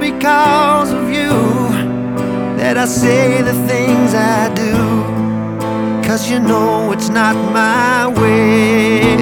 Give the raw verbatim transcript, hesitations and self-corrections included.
because of you that I say the things I do, 'cause you know it's not my way.